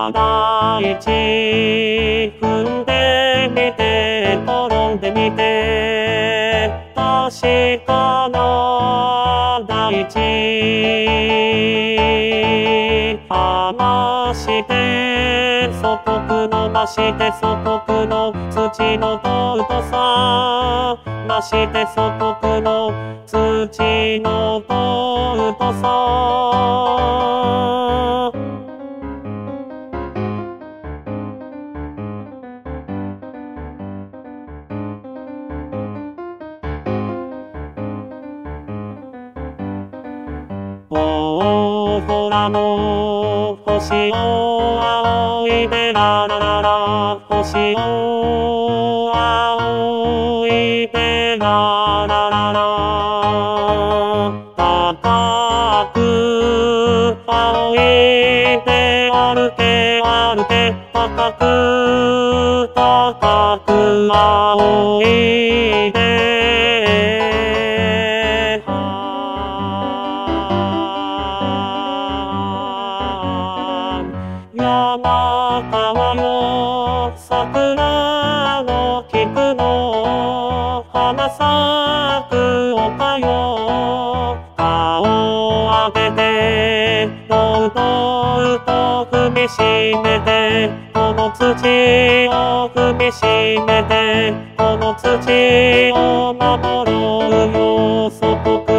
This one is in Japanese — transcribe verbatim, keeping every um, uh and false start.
大地踏んでみて転んでみて確かな大地離して祖国伸ばして祖国の土の尊さ増して祖国の土の尊さ大空の星よ青いでらららら星よ青いでらららら高く青いで歩け歩け高く高く青いで山川よ桜の菊の花咲く丘よ顔を上げてどうどうと踏みしめてこの土を踏みしめてこの土を守ろうよ祖国